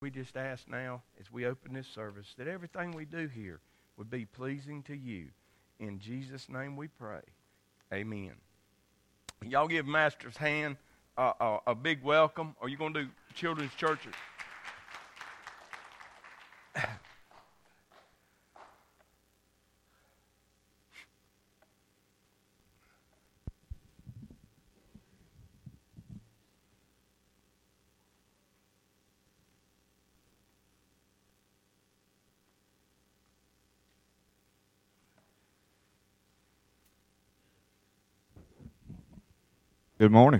We just ask now, as we open this service, that everything we do here would be pleasing to you. In Jesus' name we pray. Amen. Y'all give Master's hand a big welcome. Are you going to do children's churches? Good morning.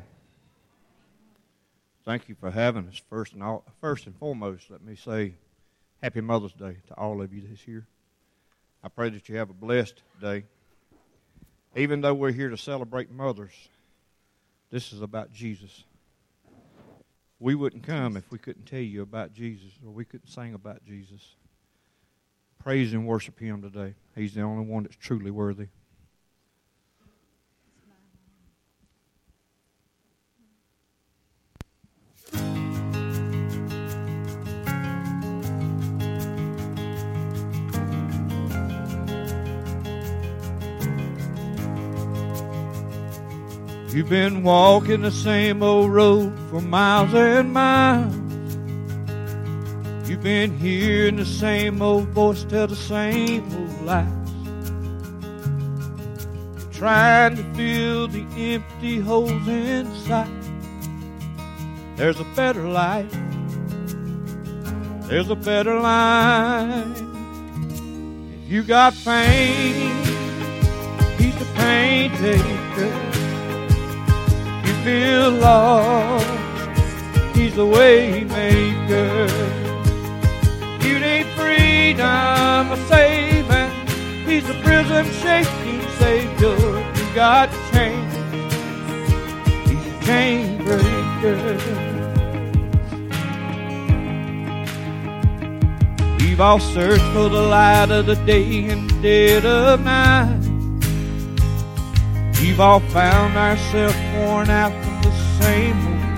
Thank you for having us. First and foremost, let me say Happy Mother's Day to all of you this year. I pray that you have a blessed day. Even though we're here to celebrate mothers, this is about Jesus. We wouldn't come if we couldn't tell you about Jesus, or we couldn't sing about Jesus. Praise and worship Him today. He's the only one that's truly worthy. You've been walking the same old road for miles and miles. You've been hearing the same old voice tell the same old lies. You're trying to fill the empty holes inside. There's a better life. There's a better life. If you got pain, He's the pain taker. Feel lost, He's the way maker. You need freedom, a saving. He's the prison shaking Savior. You got chains, He's the chain breaker. We've all searched for the light of the day in the dead of night. We've all found ourselves worn out from the same old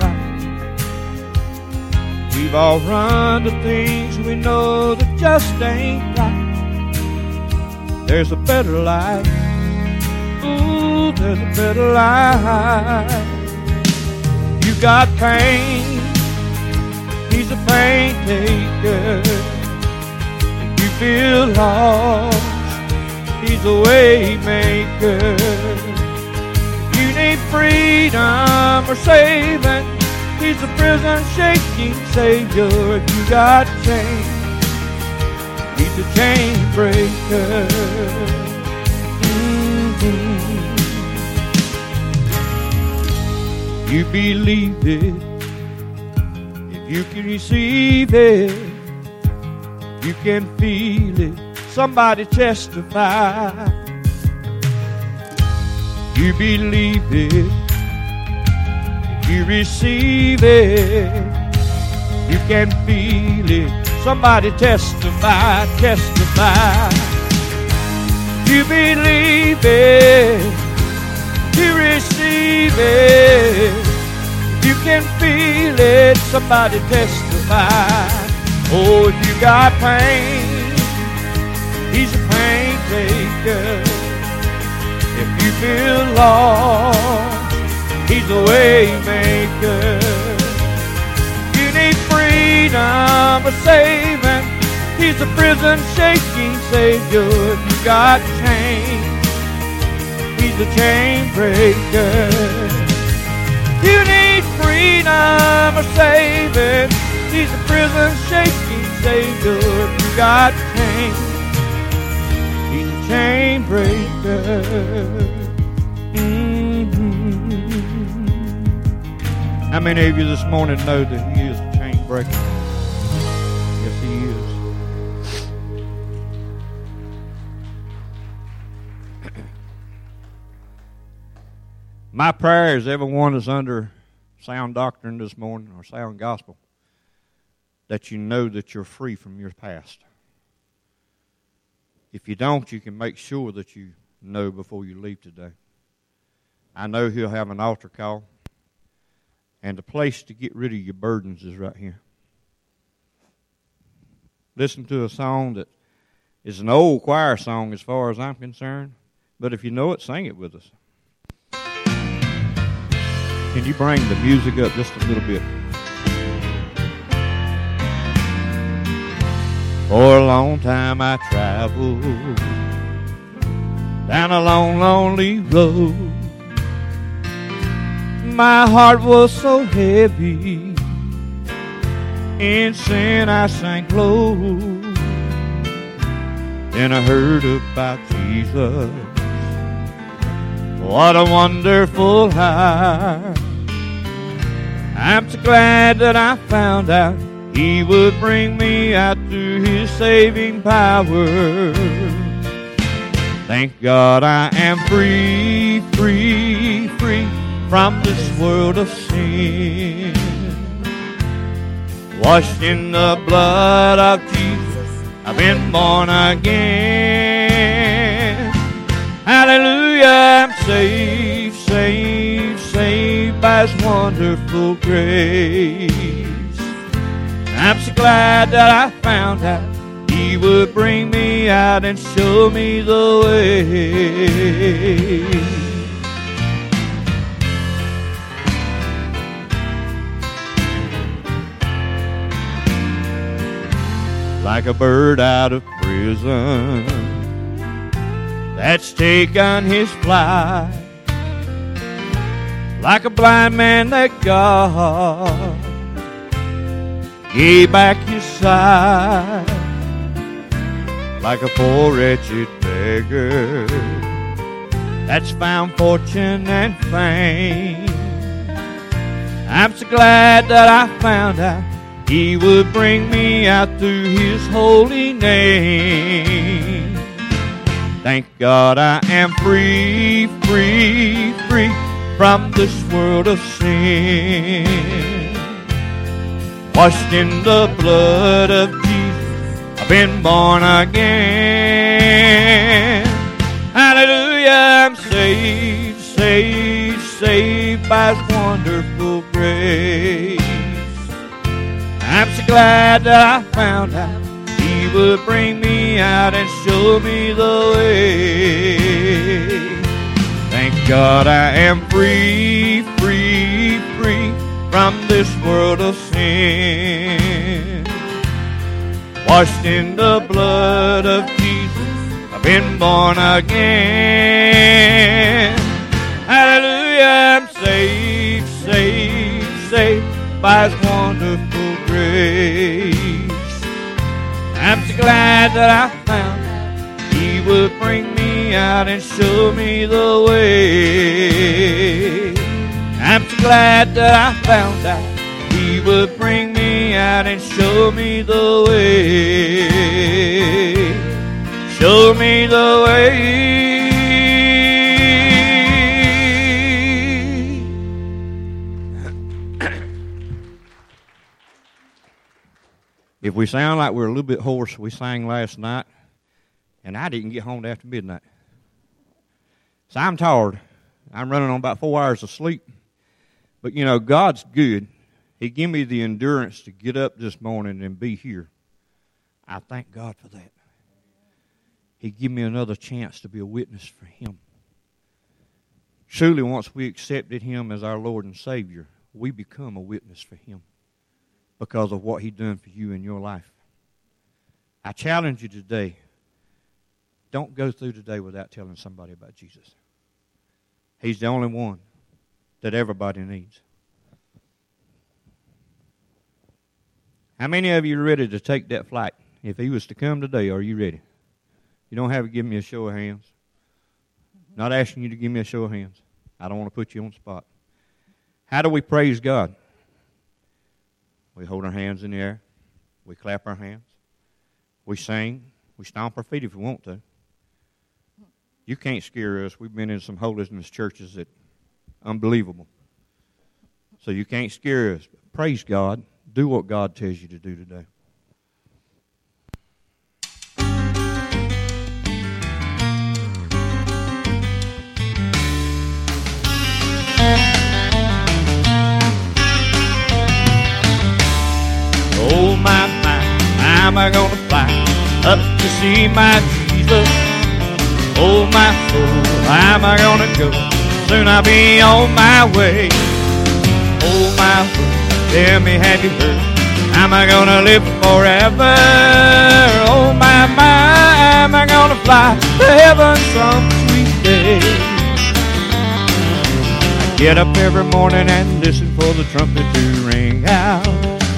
fight. We've all run to things we know that just ain't right. There's a better life. Ooh, there's a better life. You got pain, He's a pain taker. If you feel lost, He's a way maker. You need freedom or saving. He's a prison shaking Savior. If you got chains, He's a chain breaker. You believe it if you can receive it. You can feel it. Somebody testify. You believe it, you receive it, you can feel it. Somebody testify, testify. You believe it, you receive it, you can feel it. Somebody testify. Oh, if you got pain, He's a pain taker. If you feel lost, He's a way maker. You need freedom, a saving. He's a prison shaking Savior. If you got chains, He's a chain breaker. You need freedom, a saving. He's a prison shaking Savior. If you got chains, He's a chain breaker. How many of you this morning know that He is a chain breaker? Yes, He is. My prayer is everyone is under sound doctrine this morning, or sound gospel, that you know that you're free from your past. If you don't, you can make sure that you know before you leave today. I know He'll have an altar call, and the place to get rid of your burdens is right here. listen to a song that is an old choir song as far as I'm concerned. But if you know it, sing it with us. Can you bring the music up just a little bit? For a long time I traveled down a long, lonely road. My heart was so heavy, in sin I sank low. Then I heard about Jesus. What a wonderful high. I'm so glad that I found out He would bring me out through His saving power. Thank God I am free, free, free from this world of sin. Washed in the blood of Jesus, I've been born again. Hallelujah, I'm saved, saved, saved by His wonderful grace. I'm so glad that I found out He would bring me out and show me the way. Like a bird out of prison that's taken his flight, like a blind man that God gave back His sight, like a poor wretched beggar that's found fortune and fame. I'm so glad that I found out He would bring me out through His holy name. Thank God I am free, free, free from this world of sin. Washed in the blood of Jesus, I've been born again. Hallelujah, I'm saved, saved, saved by His wonderful grace. I'm so glad that I found out He would bring me out and show me the way. Thank God I am free, free, free from this world of sin. Washed in the blood of Jesus, I've been born again. Hallelujah, I'm saved, saved, saved by His wonderful grace. I'm so glad that I found out He would bring me out and show me the way. I'm so glad that I found out He would bring me out and show me the way. Show me the way. If we sound like we're a little bit hoarse, we sang last night, and I didn't get home till after midnight. So I'm tired. I'm running on about 4 hours of sleep. But, you know, God's good. He gave me the endurance to get up this morning and be here. I thank God for that. He gave me another chance to be a witness for Him. Truly, once we accepted Him as our Lord and Savior, we become a witness for Him because of what He done for you in your life. I challenge you today, don't go through today without telling somebody about Jesus. He's the only one that everybody needs. How many of you are ready to take that flight? If He was to come today, are you ready? You don't have to give me a show of hands. Not asking you to give me a show of hands. I don't want to put you on the spot. How do we praise God? We hold our hands in the air. We clap our hands. We sing. We stomp our feet if we want to. You can't scare us. We've been in some holiness churches that unbelievable. So you can't scare us. Praise God. Do what God tells you to do today. Oh, my, am I going to up to see my Jesus. Oh, my soul, how am I gonna go? Soon I'll be on my way. Oh, my soul, tell me, have you heard? Am I gonna live forever? Oh, my, am I gonna fly to heaven some sweet day? I get up every morning and listen for the trumpet to ring out.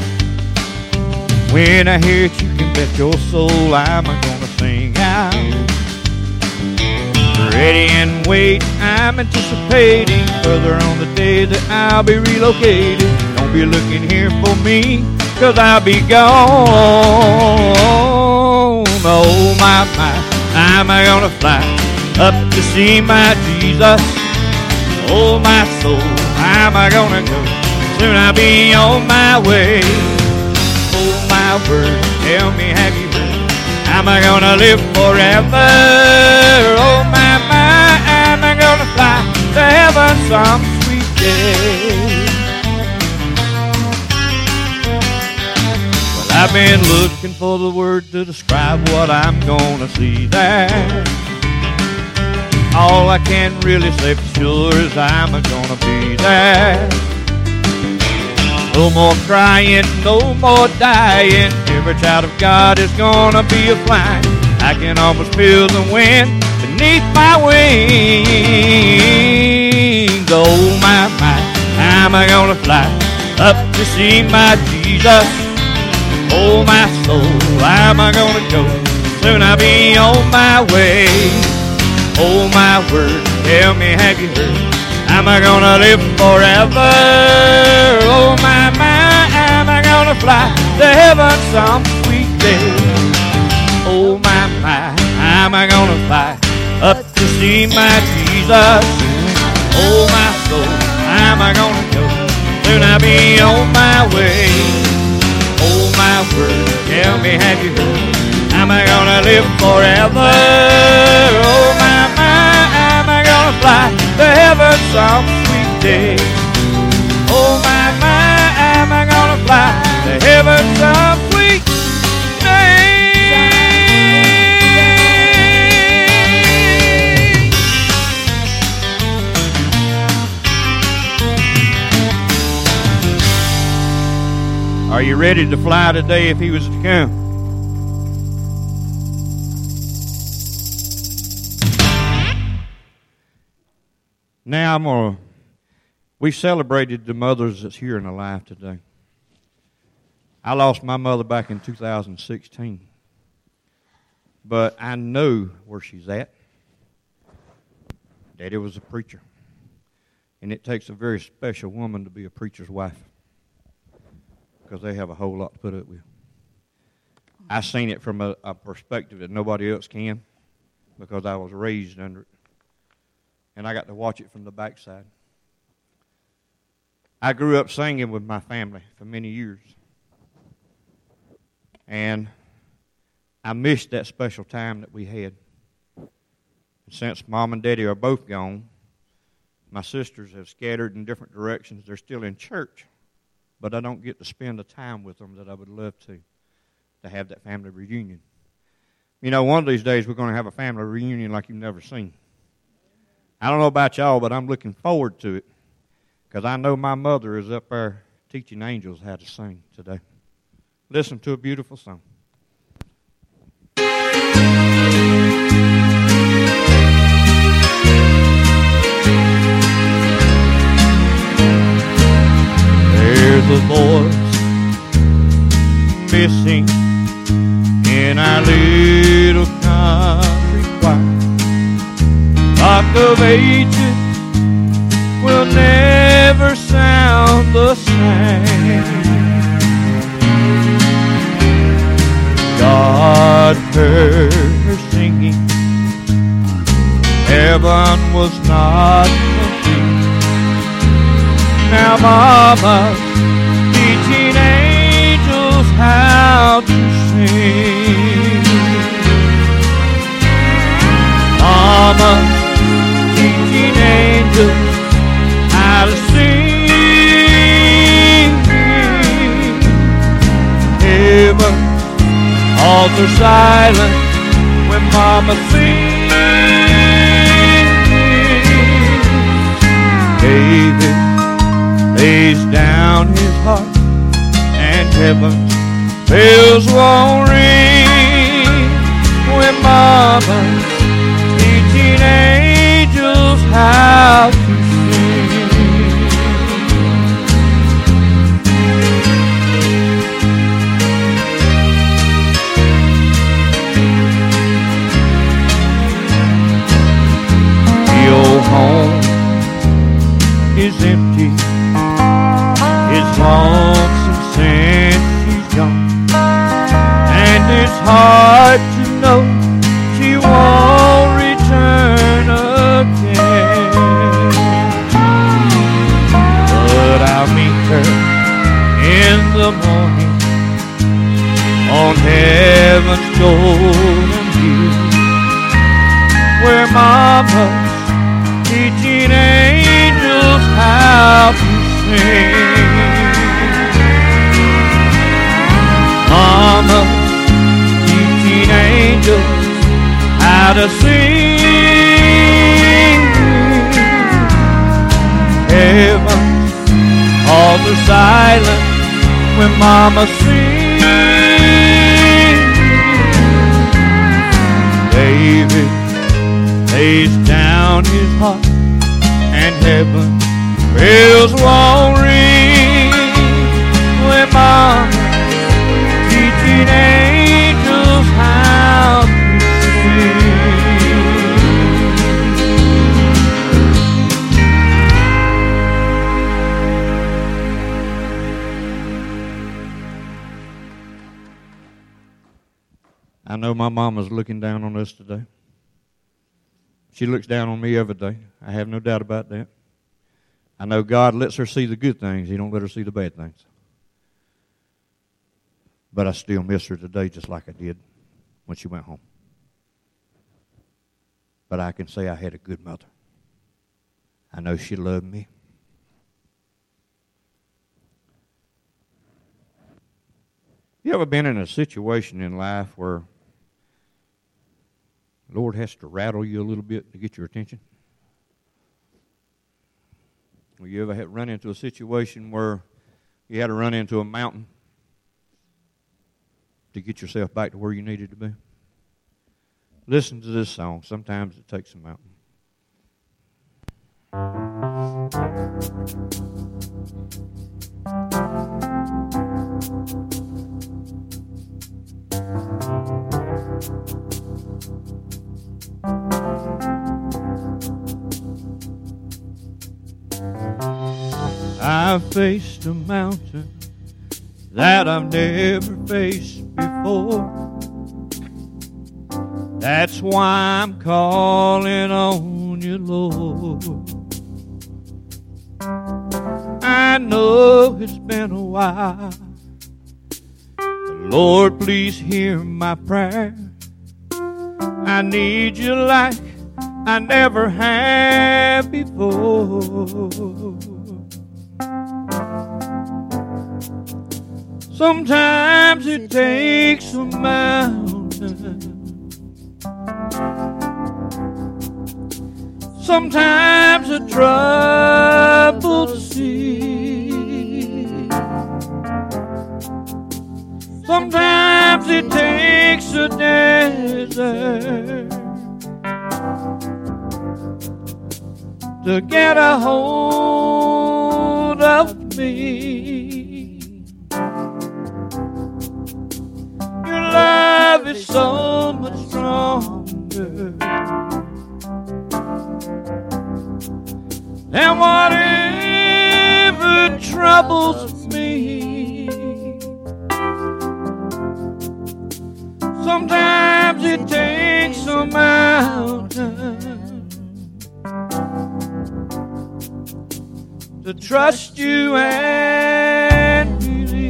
When I hear it, you can bet your soul I'm gonna sing out. Ready and wait, I'm anticipating further on the day that I'll be relocated. Don't be looking here for me, 'cause I'll be gone. Oh, my, am I gonna fly up to see my Jesus? Oh, my soul, how am I gonna go? Soon I'll be on my way. Oh, my word, tell me, have you heard? Am I gonna live forever? Oh, my, am I gonna fly to heaven some sweet day? Well, I've been looking for the word to describe what I'm gonna see there. All I can really say for sure is I'm gonna be there. No more crying, no more dying. Every child of God is gonna be a-flying. I can almost feel the wind beneath my wings. Oh, my, am I gonna fly up to see my Jesus? Oh, my soul, how am I gonna go? Soon I'll be on my way. Oh, my word, tell me, have you heard? Am I gonna live forever? Oh, my, am I gonna fly to heaven some sweet day? Oh, my, am I gonna fly up to see my Jesus? Oh, my soul, am I gonna go? Soon I'll be on my way. Oh, my word, tell me, have you heard? Am I gonna live forever? Oh, my, am I gonna fly to heaven some sweet day? Oh, my, am I gonna fly to heaven some sweet day? Are you ready to fly today if he was to come? Now we celebrated the mothers that's here and alive today. I lost my mother back in 2016. But I know where she's at. Daddy was a preacher. And it takes a very special woman to be a preacher's wife, because they have a whole lot to put up with. I've seen it from a perspective that nobody else can, because I was raised under it. And I got to watch it from the backside. I grew up singing with my family for many years. And I missed that special time that we had. And since Mom and Daddy are both gone, my sisters have scattered in different directions. They're still in church, but I don't get to spend the time with them that I would love to have that family reunion. You know, one of these days we're going to have a family reunion like you've never seen. I don't know about y'all, but I'm looking forward to it, because I know my mother is up there teaching angels how to sing today. Listen to a beautiful song. There's a voice missing in our little country choir. Rock of Ages will never sound the same. God heard her singing. Heaven was not complete. Now Mama's teaching angels how to sing. Mama's teaching angels how to sing. Heaven All are silent when Mama sings. David lays down his heart, and heaven's bells won't ring when Mama's teaching angels how to sing. The old home is empty, it's lonesome since she's gone, and it's hard to know she won't return again. But I'll meet her in the morning on heaven's golden hill, where Mama's teaching angels how to sing. Mama teaching angels how to sing. Heaven, all the silent when Mama sings. David lays down his heart, and heaven bells won't ring when Mama teaching angels how to sing. I know my mama's looking down on us today. She looks down on me every day. I have no doubt about that. I know God lets her see the good things. He don't let her see the bad things. But I still miss her today just like I did when she went home. But I can say I had a good mother. I know she loved me. You ever been in a situation in life where the Lord has to rattle you a little bit to get your attention? Well, you ever had run into a situation where you had to run into a mountain to get yourself back to where you needed to be? Listen to this song. Sometimes it takes a mountain. I've faced a mountain that I've never faced before. That's why I'm calling on you, Lord. I know it's been a while. Lord, please hear my prayer. I need you like I never have before. Sometimes it takes a mountain. Sometimes a troubled sea. Sometimes it takes a desert to get a hold of me. Your love is so much stronger than whatever troubles me. Sometimes it takes a mountain to trust you and believe.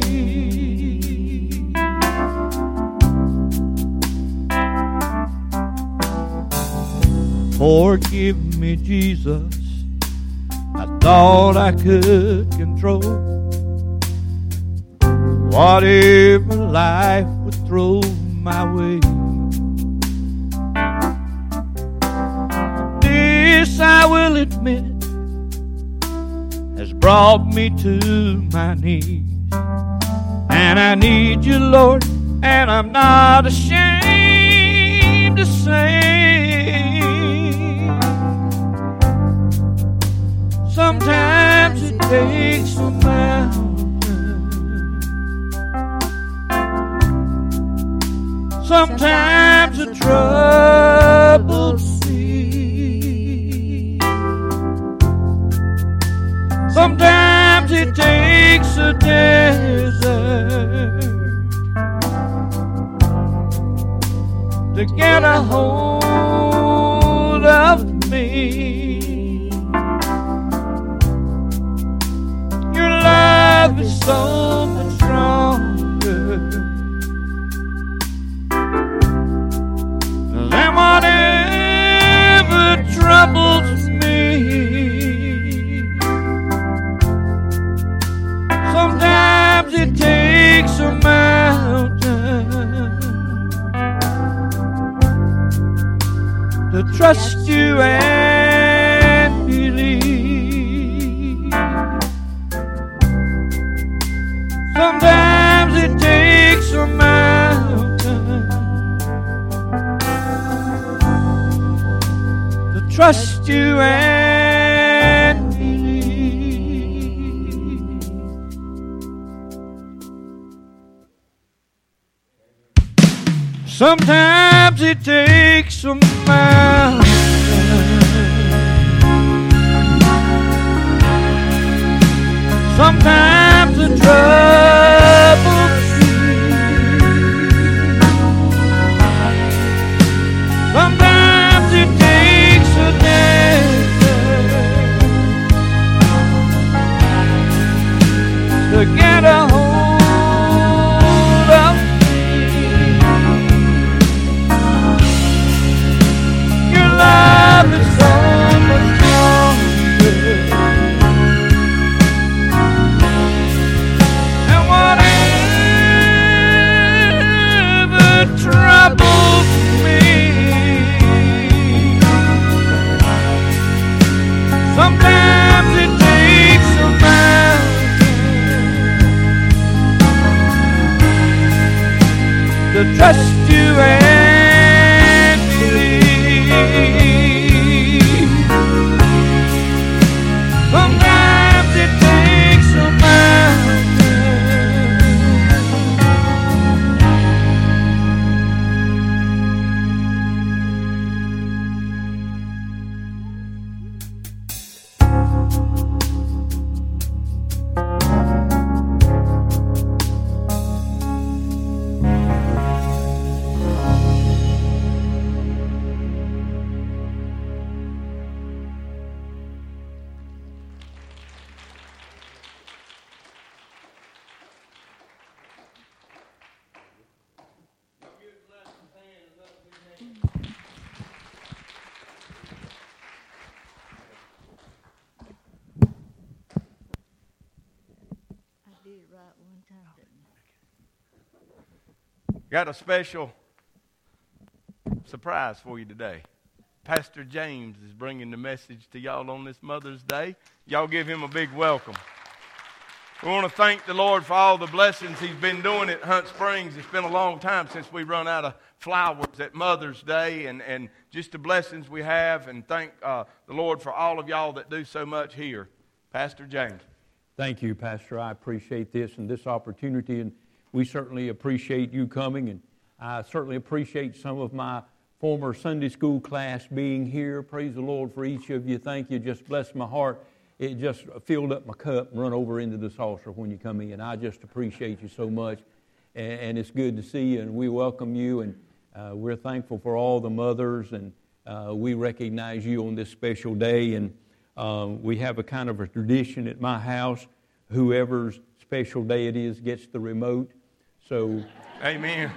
Forgive me, Jesus, I thought I could control whatever life would throw my way. This I will admit has brought me to my knees. And I need you, Lord, and I'm not ashamed to say, sometimes it takes a mountain, sometimes a troubled sea, sometimes it takes a desert to get a hold of me. Your love is so much stronger than whatever troubles me. Sometimes it takes a mountain to trust you and believe. Sometimes it takes a mountain to trust you and believe. Sometimes it takes a mountain sometimes a troubled sea, sometimes it takes a desert to get a hold of me. Your love is so much stronger than whatever troubles me. Sometimes it takes a mountain to trust you and believe. Sometimes it takes a mountain Got a special surprise for you today. Pastor James is bringing the message to y'all on this Mother's Day. Y'all give him a big welcome. We want to thank the Lord for all the blessings He's been doing at Hunt Springs. It's been a long time since we run out of flowers at Mother's Day, and just the blessings we have, and thank the Lord for all of y'all that do so much here. Pastor James. Thank you, Pastor. I appreciate this and this opportunity, and we certainly appreciate you coming, and I certainly appreciate some of my former Sunday school class being here. Praise the Lord for each of you. Thank you. Just bless my heart. It just filled up my cup and run over into the saucer when you come in. I just appreciate you so much, and it's good to see you, and we welcome you, and we're thankful for all the mothers, and we recognize you on this special day, and we have a kind of a tradition at my house. Whoever's special day it is gets the remote. So, amen.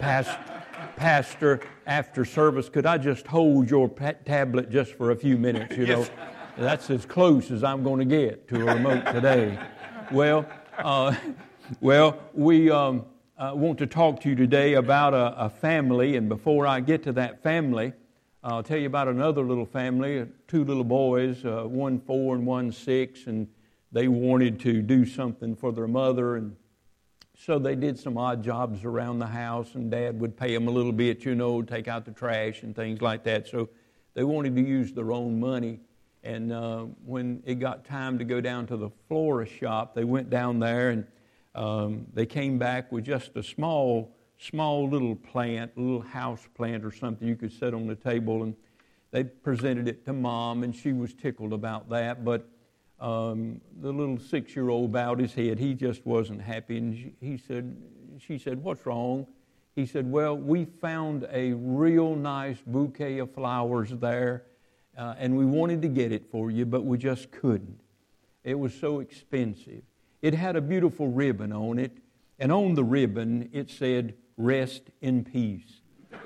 Pastor, after service, could I just hold your tablet just for a few minutes? You know, that's as close as I'm going to get to a remote today. Well, we want to talk to you today about a family, and before I get to that family, I'll tell you about another little family, two little boys, one 4 and one 6, and they wanted to do something for their mother, and so they did some odd jobs around the house, and Dad would pay them a little bit, take out the trash and things like that. So they wanted to use their own money. And when it got time to go down to the florist shop, they went down there, and they came back with just a small little plant, a little house plant or something you could set on the table. And they presented it to Mom, and she was tickled about that. But the little 6-year-old bowed his head. He just wasn't happy. And she said, "What's wrong?" He said, "Well, we found a real nice bouquet of flowers there, and we wanted to get it for you, but we just couldn't. It was so expensive. It had a beautiful ribbon on it, and on the ribbon it said, 'Rest in peace.'"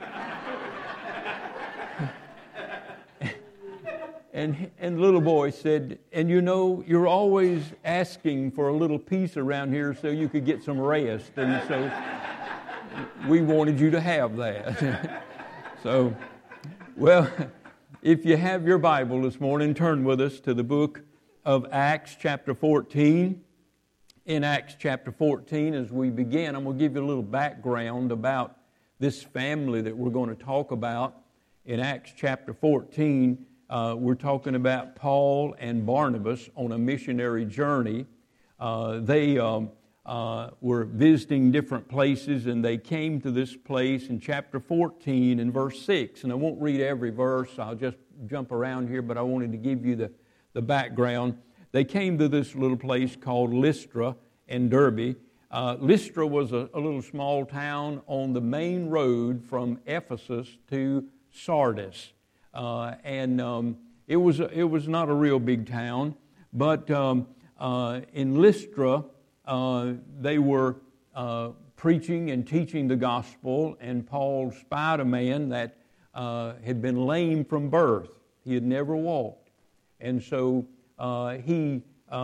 And the little boy said, "And you're always asking for a little peace around here so you could get some rest, and so we wanted you to have that." So, well, if you have your Bible this morning, turn with us to the book of Acts chapter 14. In Acts chapter 14, as we begin, I'm going to give you a little background about this family that we're going to talk about. In Acts chapter 14, we're talking about Paul and Barnabas on a missionary journey. They were visiting different places, and they came to this place in chapter 14 and verse 6. And I won't read every verse. I'll just jump around here, but I wanted to give you the background. They came to this little place called Lystra and Derbe. Lystra was a little small town on the main road from Ephesus to Sardis. It was not a real big town, but in Lystra, they were preaching and teaching the gospel, and Paul spied a man that had been lame from birth. He had never walked. And so he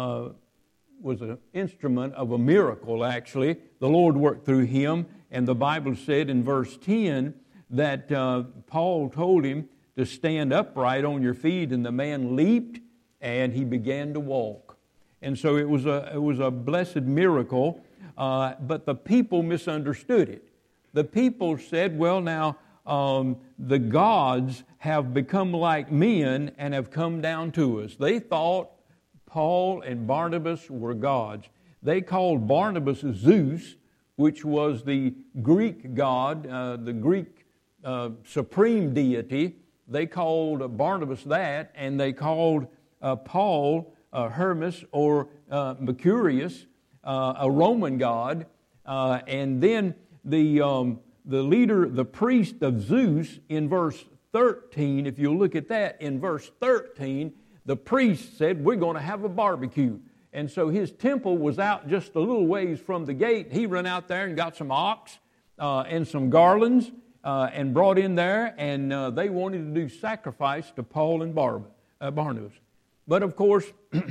was an instrument of a miracle, actually. The Lord worked through him, and the Bible said in verse 10 that Paul told him to stand upright on your feet, and the man leaped, and he began to walk. And so it was a blessed miracle, but the people misunderstood it. The people said, "Well, now, the gods have become like men and have come down to us." They thought Paul and Barnabas were gods. They called Barnabas Zeus, which was the Greek god, the Greek supreme deity. They called Barnabas that, and they called Paul Hermes or Mercurius, a Roman god. And then the leader, the priest of Zeus, in verse 13, if you look at that, in verse 13, the priest said, "We're going to have a barbecue." And so his temple was out just a little ways from the gate. He ran out there and got some ox and some garlands and brought in there, and they wanted to do sacrifice to Paul and Barnabas. But of course,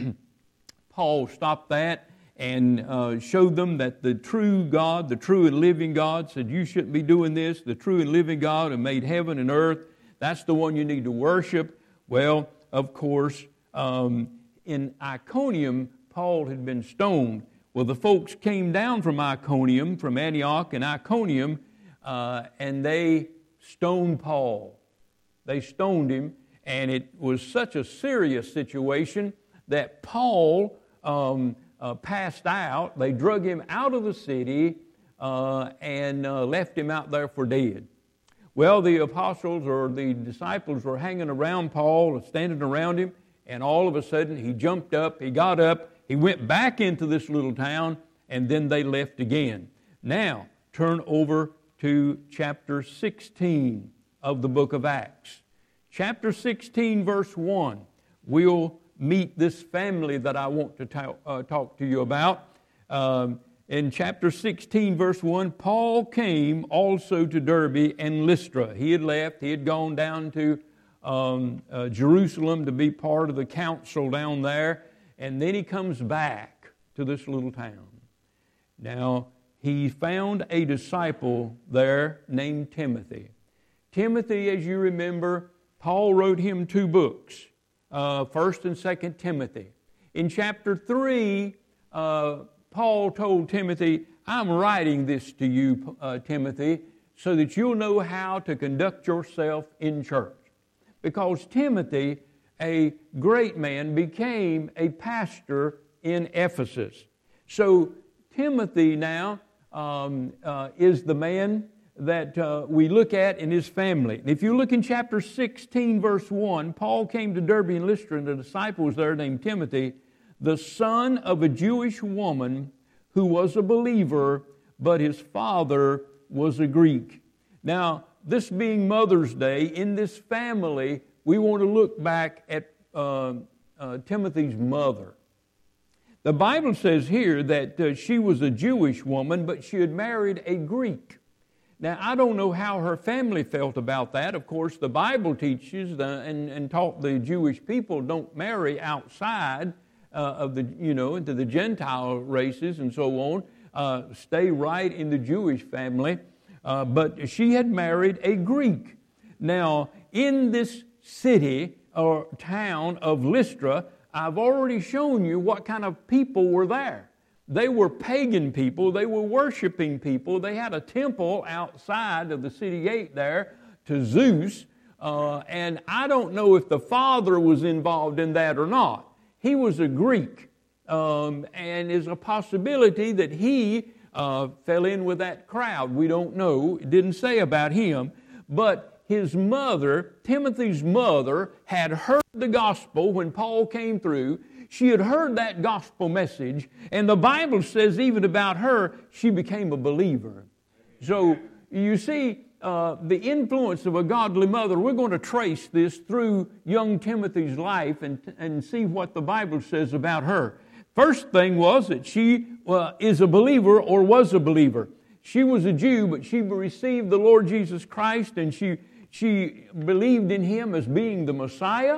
Paul stopped that and showed them that the true God, the true and living God, said, "You shouldn't be doing this. The true and living God who made heaven and earth, that's the one you need to worship." Well, of course, in Iconium, Paul had been stoned. Well, the folks came down from Iconium, from Antioch and Iconium, and they stoned Paul. They stoned him, and it was such a serious situation that Paul passed out. They drug him out of the city and left him out there for dead. Well, the apostles or the disciples were hanging around Paul, standing around him, and all of a sudden he jumped up, he got up, he went back into this little town, and then they left again. Now, turn over to chapter 16 of the book of Acts. Chapter 16, verse 1. We'll meet this family that I want to talk to you about. In chapter 16, verse 1, Paul came also to Derbe and Lystra. He had left. He had gone down to Jerusalem to be part of the council down there. And then he comes back to this little town. Now, he found a disciple there named Timothy. Timothy, as you remember, Paul wrote him 2 books, 1st and 2nd Timothy. In chapter 3, Paul told Timothy, I'm writing this to you, Timothy, so that you'll know how to conduct yourself in church. Because Timothy, a great man, became a pastor in Ephesus. So Timothy now is the man that we look at in his family. And if you look in chapter 16, verse 1, Paul came to Derbe and Lystra, and the disciple was there named Timothy, the son of a Jewish woman who was a believer, but his father was a Greek. Now, this being Mother's Day, in this family, we want to look back at Timothy's mother. The Bible says here that she was a Jewish woman, but she had married a Greek. Now, I don't know how her family felt about that. Of course, the Bible teaches and taught the Jewish people don't marry outside of the, into the Gentile races and so on. Stay right in the Jewish family. But she had married a Greek. Now, in this city or town of Lystra, I've already shown you what kind of people were there. They were pagan people. They were worshiping people. They had a temple outside of the city gate there to Zeus. And I don't know if the father was involved in that or not. He was a Greek. And there's a possibility that he fell in with that crowd. We don't know. It didn't say about him. But his mother, Timothy's mother, had heard the gospel when Paul came through. She had heard that gospel message, and the Bible says even about her, she became a believer. So you see the influence of a godly mother. We're going to trace this through young Timothy's life and see what the Bible says about her. First thing was that she is a believer or was a believer. She was a Jew, but she received the Lord Jesus Christ, and she believed in Him as being the Messiah.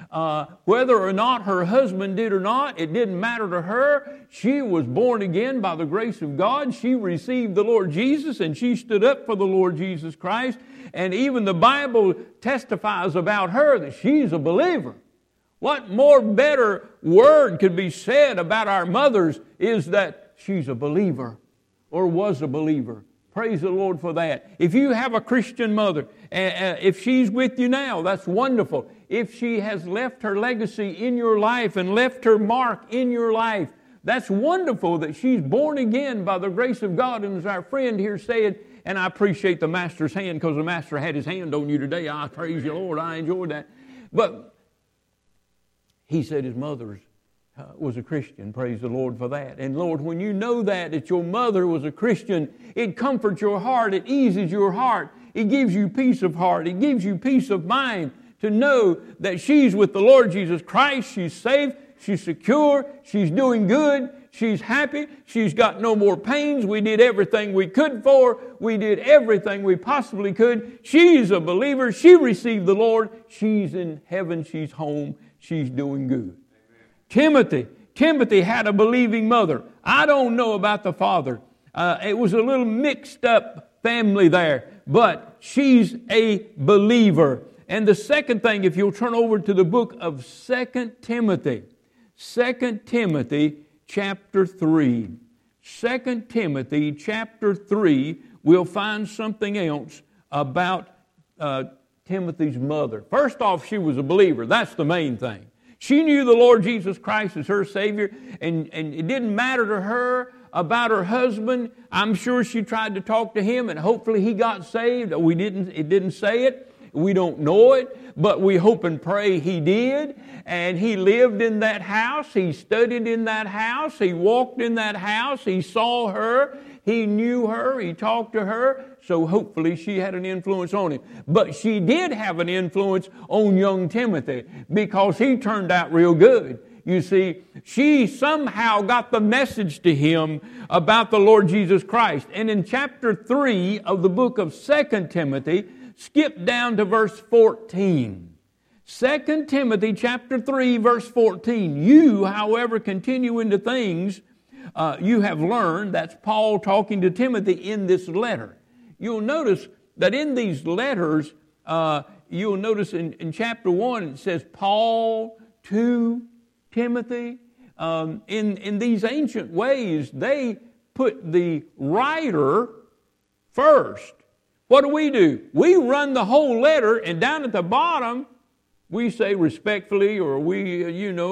Whether or not her husband did or not, it didn't matter to her. She was born again by the grace of God. She received the Lord Jesus, and she stood up for the Lord Jesus Christ. And even the Bible testifies about her that she's a believer. What more better word could be said about our mothers is that she's a believer or was a believer. Praise the Lord for that. If you have a Christian mother, if she's with you now, that's wonderful. If she has left her legacy in your life and left her mark in your life, that's wonderful that she's born again by the grace of God. And as our friend here said, and I appreciate the Master's hand because the Master had His hand on you today. I praise you, Lord. I enjoyed that. But he said his mother was a Christian. Praise the Lord for that. And Lord, when you know that your mother was a Christian, it comforts your heart. It eases your heart. It gives you peace of heart. It gives you peace of mind to know that she's with the Lord Jesus Christ. She's safe. She's secure. She's doing good. She's happy. She's got no more pains. We did everything we could for her. We did everything we possibly could. She's a believer. She received the Lord. She's in heaven. She's home. She's doing good. Timothy had a believing mother. I don't know about the father. It was a little mixed up family there, but she's a believer. And the second thing, if you'll turn over to the book of 2 Timothy, 2 Timothy chapter 3. 2 Timothy chapter 3, we'll find something else about Timothy's mother. First off, she was a believer. That's the main thing. She knew the Lord Jesus Christ as her Savior, and it didn't matter to her about her husband. I'm sure she tried to talk to him, and hopefully he got saved. It didn't say it. We don't know it, but we hope and pray he did. And he lived in that house. He studied in that house. He walked in that house. He saw her. He knew her. He talked to her. So hopefully she had an influence on him. But she did have an influence on young Timothy because he turned out real good. You see, she somehow got the message to him about the Lord Jesus Christ. And in chapter 3 of the book of 2 Timothy, skip down to verse 14. 2 Timothy chapter 3 verse 14. You, however, continue into things you have learned. That's Paul talking to Timothy in this letter. You'll notice that in these letters, you'll notice in chapter 1, it says Paul to Timothy. In these ancient ways, they put the writer first. What do? We run the whole letter, and down at the bottom, we say respectfully, or we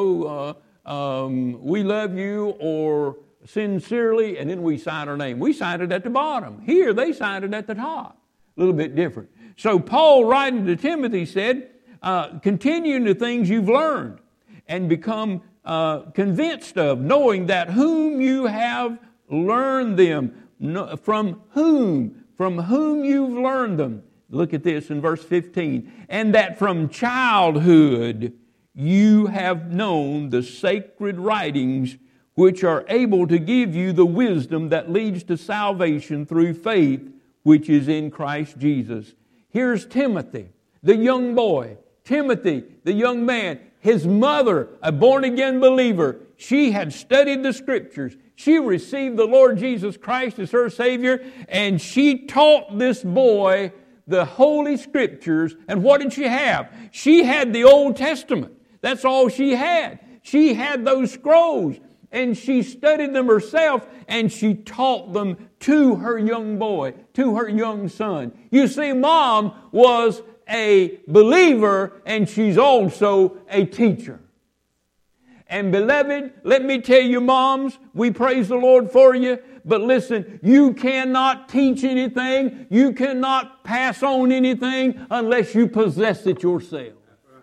love you, or sincerely, and then we sign our name. We sign it at the bottom. Here, they signed it at the top. A little bit different. So Paul, writing to Timothy, said, continue in the things you've learned and become convinced of, knowing that whom you have learned them, from whom you've learned them. Look at this in verse 15. And that from childhood you have known the sacred writings, which are able to give you the wisdom that leads to salvation through faith, which is in Christ Jesus. Here's Timothy, the young boy. Timothy, the young man. His mother, a born-again believer, she had studied the Scriptures. She received the Lord Jesus Christ as her Savior, and she taught this boy the Holy Scriptures. And what did she have? She had the Old Testament. That's all she had. She had those scrolls, and she studied them herself, and she taught them to her young boy, to her young son. You see, Mom was a believer, and she's also a teacher. And beloved, let me tell you, moms, we praise the Lord for you, but listen, you cannot teach anything, you cannot pass on anything unless you possess it yourself.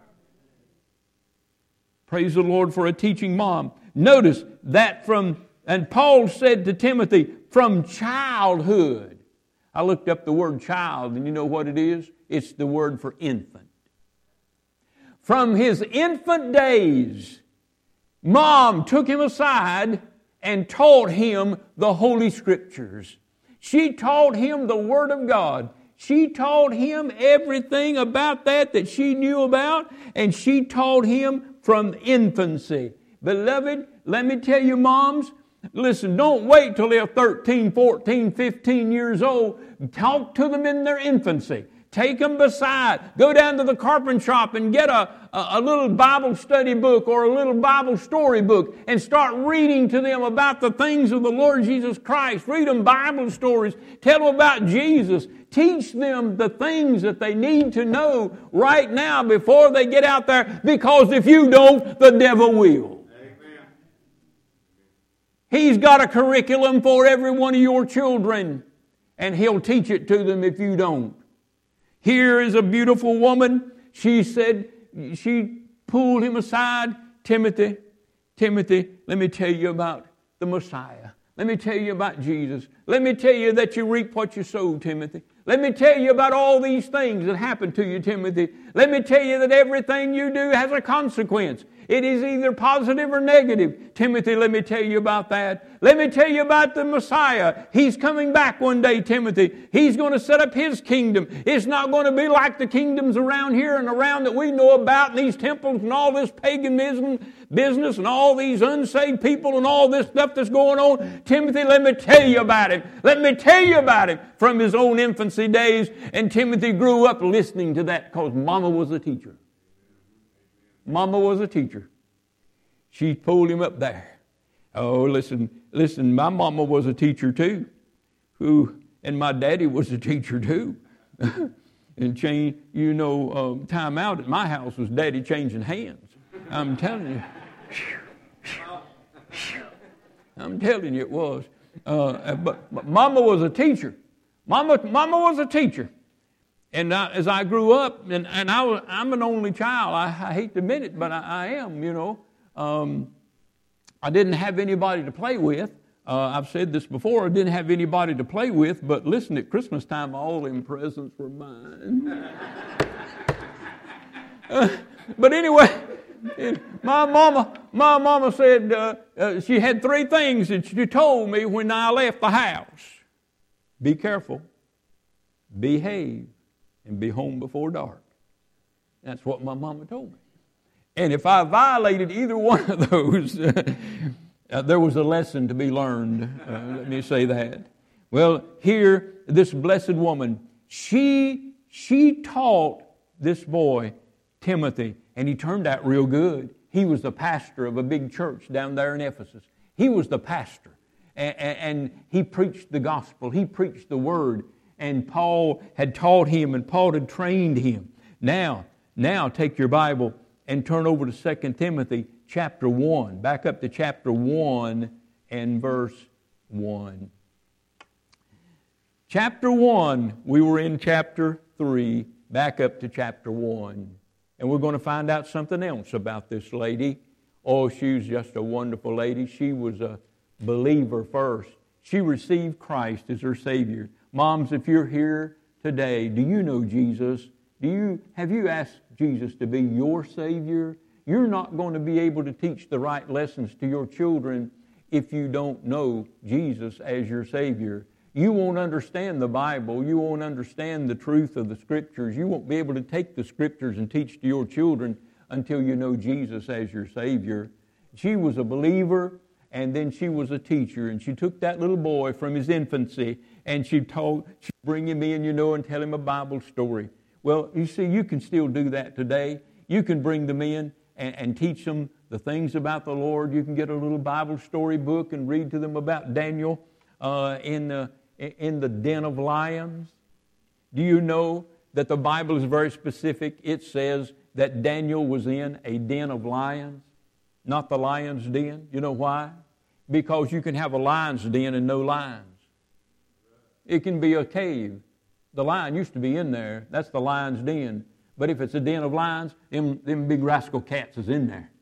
Praise the Lord for a teaching mom. Notice that and Paul said to Timothy, from childhood. I looked up the word child, and you know what it is? It's the word for infant. From his infant days, Mom took him aside and taught him the Holy Scriptures. She taught him the Word of God. She taught him everything about that she knew about, and she taught him from infancy. Beloved, let me tell you, moms, listen, don't wait till they're 13, 14, 15 years old. Talk to them in their infancy. Take them beside. Go down to the carpenter shop and get a little Bible study book or a little Bible story book and start reading to them about the things of the Lord Jesus Christ. Read them Bible stories. Tell them about Jesus. Teach them the things that they need to know right now before they get out there, because if you don't, the devil will. Amen. He's got a curriculum for every one of your children, and he'll teach it to them if you don't. Here is a beautiful woman. She said, she pulled him aside. Timothy, let me tell you about the Messiah. Let me tell you about Jesus. Let me tell you that you reap what you sow, Timothy. Let me tell you about all these things that happen to you, Timothy. Let me tell you that everything you do has a consequence. It is either positive or negative. Timothy, let me tell you about that. Let me tell you about the Messiah. He's coming back one day, Timothy. He's going to set up His kingdom. It's not going to be like the kingdoms around here and around that we know about, and these temples and all this paganism business and all these unsaved people and all this stuff that's going on. Timothy, let me tell you about it. Let me tell you about it from his own infancy days. And Timothy grew up listening to that because Mama was a teacher. Mama was a teacher. She pulled him up there. Oh, listen, my mama was a teacher too. And my daddy was a teacher too. And time out at my house was daddy changing hands. I'm telling you. I'm telling you it was. But Mama was a teacher. Mama was a teacher. And as I grew up, and I'm an only child. I hate to admit it, but I am, I didn't have anybody to play with. I've said this before. I didn't have anybody to play with, but listen, at Christmas time, all them presents were mine. But anyway, my mama said she had 3 things that she told me when I left the house. Be careful, behave, and be home before dark. That's what my mama told me. And if I violated either one of those, There was a lesson to be learned, let me say that. Well, here, this blessed woman, she taught this boy, Timothy, and he turned out real good. He was the pastor of a big church down there in Ephesus. He was the pastor, and he preached the gospel. He preached the word, and Paul had taught him, and Paul had trained him. Now take your Bible and turn over to 2 Timothy chapter 1. Back up to chapter 1 and verse 1. Chapter 1, we were in chapter 3, back up to chapter 1. And we're going to find out something else about this lady. Oh, she was just a wonderful lady. She was a believer first. She received Christ as her Savior. Moms, if you're here today, do you know Jesus? Have you asked Jesus to be your Savior? You're not going to be able to teach the right lessons to your children if you don't know Jesus as your Savior. You won't understand the Bible. You won't understand the truth of the Scriptures. You won't be able to take the Scriptures and teach to your children until you know Jesus as your Savior. She was a believer, and then she was a teacher, and she took that little boy from his infancy, and she'd bring him in, and tell him a Bible story. Well, you see, you can still do that today. You can bring them in and teach them the things about the Lord. You can get a little Bible story book and read to them about Daniel in the den of lions. Do you know that the Bible is very specific? It says that Daniel was in a den of lions, not the lion's den. You know why? Because you can have a lion's den and no lions. It can be a cave. The lion used to be in there. That's the lion's den. But if it's a den of lions, them big rascal cats is in there.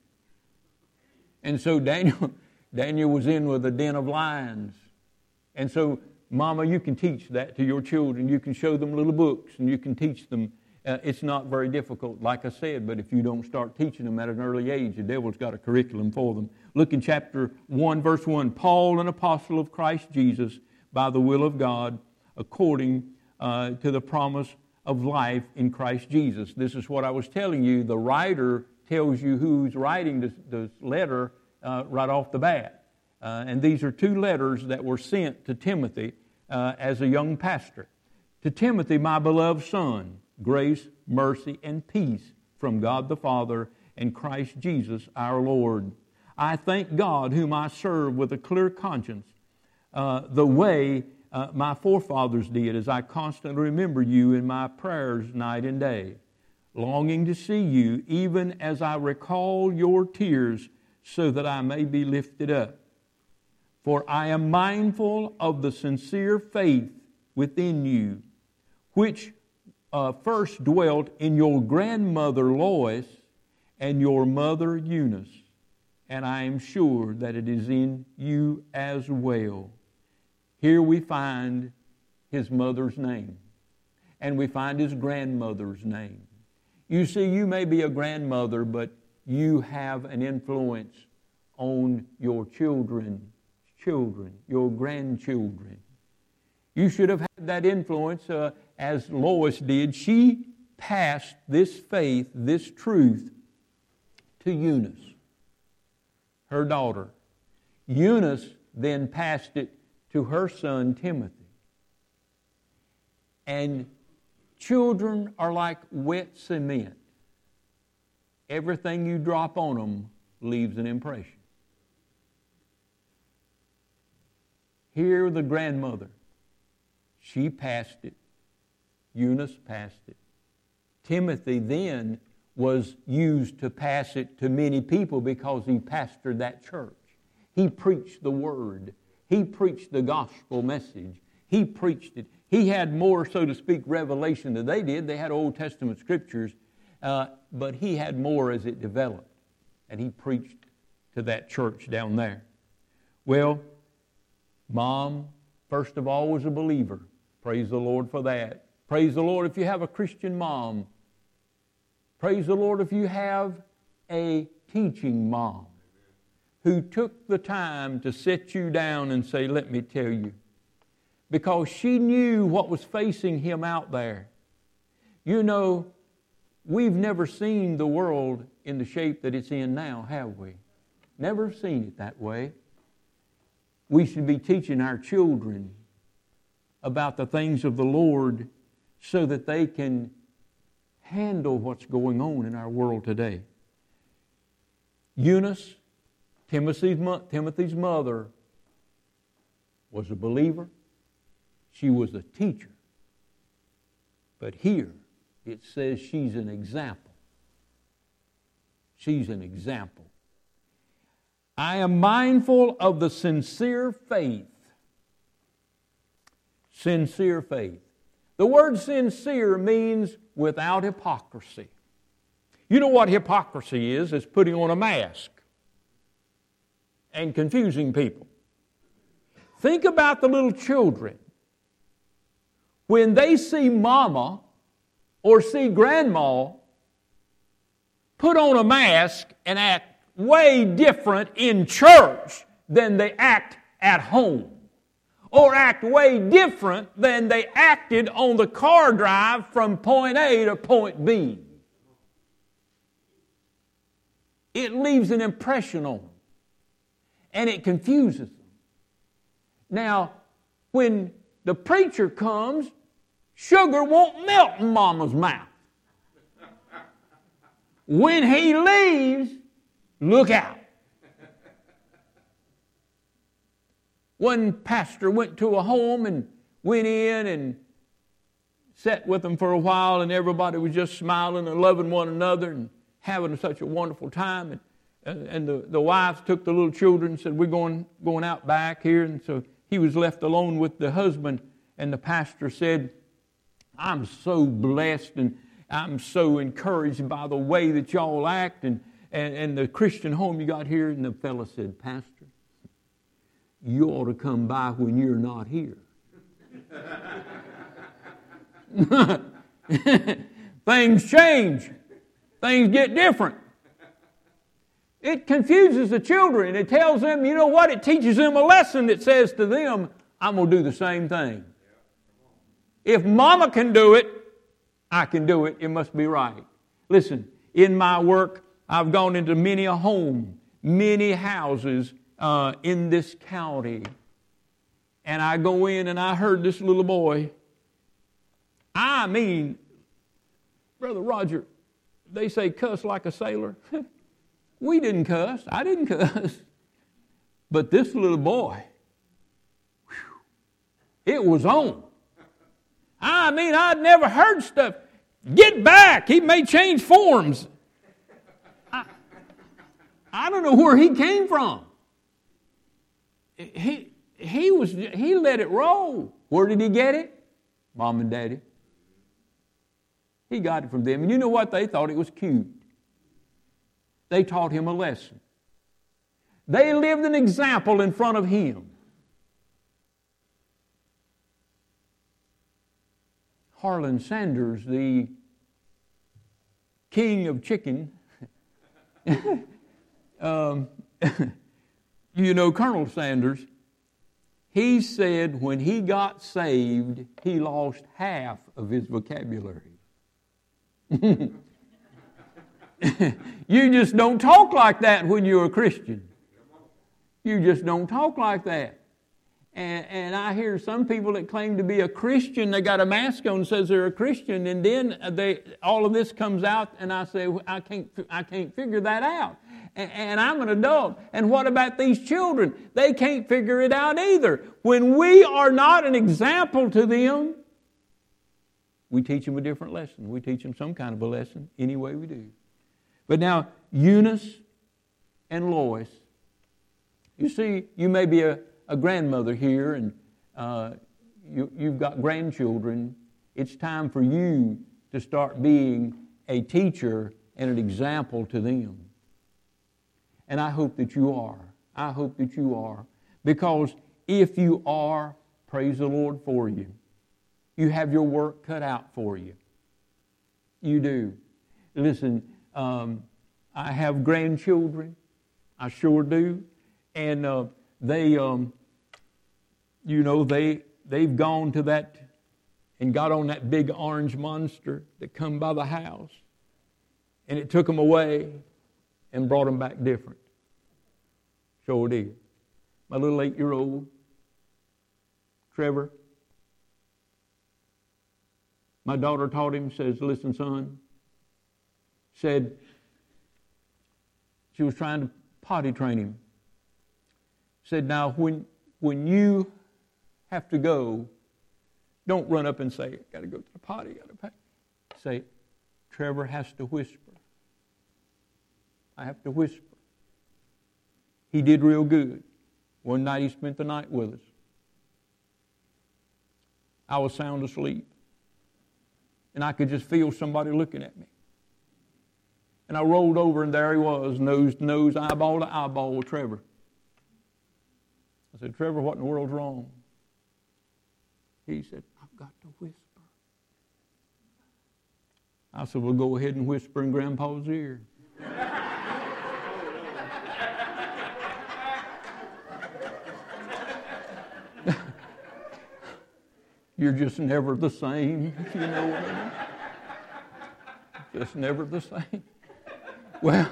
And so Daniel was in with a den of lions. And so, Mama, you can teach that to your children. You can show them little books, and you can teach them. It's not very difficult, like I said, but if you don't start teaching them at an early age, the devil's got a curriculum for them. Look in chapter 1, verse 1. Paul, an apostle of Christ Jesus, by the will of God, according to the promise of life in Christ Jesus. This is what I was telling you. The writer tells you who's writing this letter right off the bat. And these are two letters that were sent to Timothy as a young pastor. To Timothy, my beloved son, grace, mercy, and peace from God the Father and Christ Jesus our Lord. I thank God whom I serve with a clear conscience, the way my forefathers did, as I constantly remember you in my prayers night and day, longing to see you, even as I recall your tears, so that I may be lifted up. For I am mindful of the sincere faith within you, which first dwelt in your grandmother Lois and your mother Eunice, and I am sure that it is in you as well. Here we find his mother's name, and we find his grandmother's name. You see, you may be a grandmother, but you have an influence on your children, your grandchildren. You should have had that influence as Lois did. She passed this faith, this truth, to Eunice, her daughter. Eunice then passed it to her son Timothy. And children are like wet cement. Everything you drop on them leaves an impression. Here the grandmother, she passed it. Eunice passed it. Timothy then was used to pass it to many people because he pastored that church. He preached the word. He preached the gospel message. He preached it. He had more, so to speak, revelation than they did. They had Old Testament scriptures, but he had more as it developed. And he preached to that church down there. Well, Mom, first of all, was a believer. Praise the Lord for that. Praise the Lord if you have a Christian mom. Praise the Lord if you have a teaching mom who took the time to sit you down and say, let me tell you. Because she knew what was facing him out there. You know, we've never seen the world in the shape that it's in now, have we? Never seen it that way. we should be teaching our children about the things of the Lord so that they can handle what's going on in our world today. Eunice, Timothy's mother, was a believer. She was a teacher. But here it says she's an example. She's an example. I am mindful of the sincere faith. Sincere faith. The word sincere means without hypocrisy. You know what hypocrisy is? It's putting on a mask and confusing people. Think about the little children. When they see mama or see grandma put on a mask and act way different in church than they act at home, or act way different than they acted on the car drive from point A to point B. It leaves an impression on them, and it confuses them. Now, when the preacher comes, sugar won't melt in mama's mouth. When he leaves, look out. One pastor went to a home and went in and sat with them for a while, and everybody was just smiling and loving one another and having such a wonderful time. And the wife took the little children and said, we're going out back here. And so he was left alone with the husband, and the pastor said, I'm so blessed and I'm so encouraged by the way that y'all act and the Christian home you got here. And the fellow said, Pastor, you ought to come by when you're not here. Things change. Things get different. It confuses the children. It tells them, you know what? It teaches them a lesson that says to them, I'm going to do the same thing. If mama can do it, I can do it. It must be right. Listen, in my work, I've gone into many a home, many houses in this county. And I go in and I heard this little boy. I mean, Brother Roger, they say cuss like a sailor. We didn't cuss. I didn't cuss. But this little boy, it was on. I mean, I'd never heard stuff. Get back. He may change forms. I don't know where he came from. He let it roll. Where did he get it? Mom and Daddy. He got it from them. And you know what? They thought it was cute. They taught him a lesson. They lived an example in front of him. Harlan Sanders, the king of chicken, you know Colonel Sanders, he said when he got saved, he lost half of his vocabulary. You just don't talk like that when you're a Christian. You just don't talk like that. And I hear some people that claim to be a Christian, they got a mask on and says they're a Christian, and then all of this comes out, and I say, I can't figure that out. And I'm an adult. And what about these children? They can't figure it out either. When we are not an example to them, we teach them a different lesson. We teach them some kind of a lesson any way we do. But now, Eunice and Lois, you see, you may be a grandmother here, and you've got grandchildren. It's time for you to start being a teacher and an example to them. And I hope that you are. I hope that you are. Because if you are, praise the Lord for you. You have your work cut out for you. You do. Listen, I have grandchildren. I sure do. And they've gone to that and got on that big orange monster that come by the house. And it took them away and brought them back different. Sure did. my little 8-year-old, Trevor. My daughter taught him, says, listen, son, said, she was trying to potty train him. Said, now, when you have to go, don't run up and say, got to go to the potty, got to pay. Say, Trevor has to whisper. I have to whisper. He did real good. One night he spent the night with us. I was sound asleep. And I could just feel somebody looking at me. And I rolled over and there he was, nose to nose, eyeball to eyeball with Trevor. I said, Trevor, what in the world's wrong? He said, I've got to whisper. I said, well, go ahead and whisper in Grandpa's ear. You're just never the same, you know what I mean? Just never the same. Well,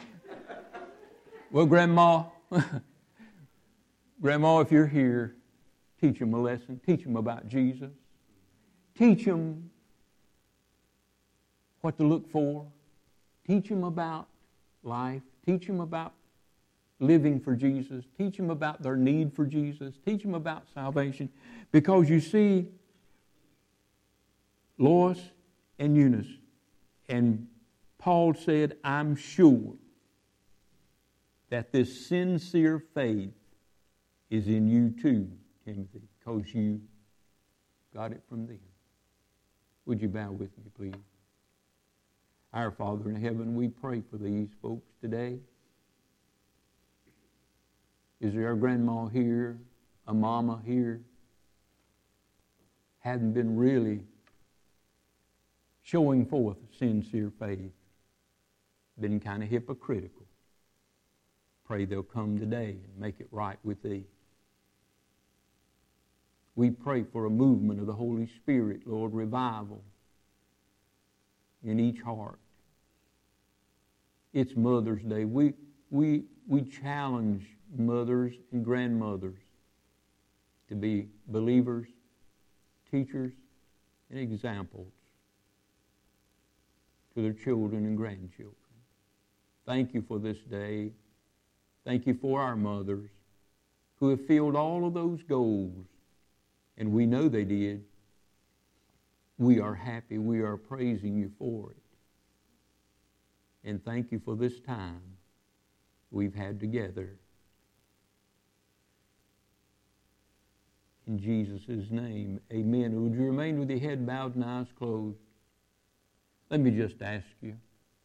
Grandma, Grandma, if you're here, teach them a lesson. Teach them about Jesus. Teach them what to look for. Teach them about life. Teach them about living for Jesus. Teach them about their need for Jesus. Teach them about salvation. Because you see, Lois and Eunice, and Paul said, I'm sure that this sincere faith is in you too, Timothy, because you got it from them. Would you bow with me, please? Our Father in heaven, we pray for these folks today. Is there a grandma here, a mama here, hadn't been really showing forth sincere faith, been kind of hypocritical? Pray they'll come today and make it right with Thee. We pray for a movement of the Holy Spirit, Lord, revival in each heart. It's Mother's Day. We challenge mothers and grandmothers to be believers, teachers, and examples to their children and grandchildren. Thank you for this day. Thank you for our mothers who have filled all of those goals, and we know they did. We are happy. We are praising you for it. And thank you for this time we've had together. In Jesus' name, amen. Would you remain with your head bowed and eyes closed? Let me just ask you.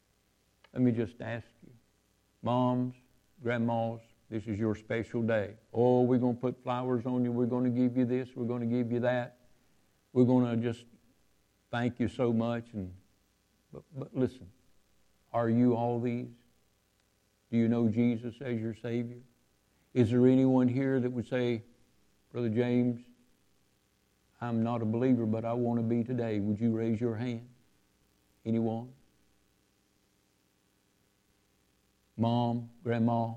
Moms, grandmas, this is your special day. Oh, we're going to put flowers on you. We're going to give you this. We're going to give you that. We're going to just thank you so much. But listen, are you all these? Do you know Jesus as your Savior? Is there anyone here that would say, Brother James, I'm not a believer, but I want to be today? Would you raise your hand? Anyone? Mom, grandma?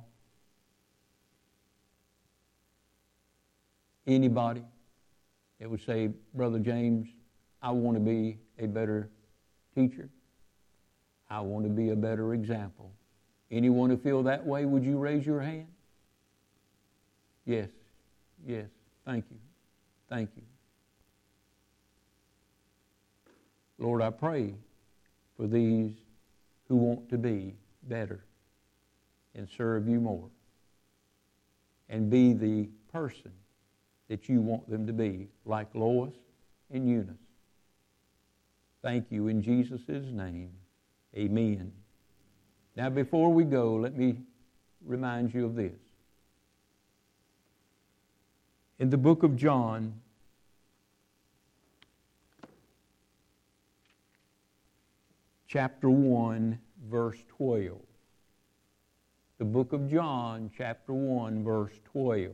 Anybody that would say, Brother James, I want to be a better teacher. I want to be a better example. Anyone who feel that way, would you raise your hand? Yes. Thank you. Lord, I pray for these who want to be better and serve you more and be the person that you want them to be, like Lois and Eunice. Thank you in Jesus' name. Amen. Now, before we go, let me remind you of this. In the book of John, chapter 1, verse 12. The book of John, chapter 1, verse 12.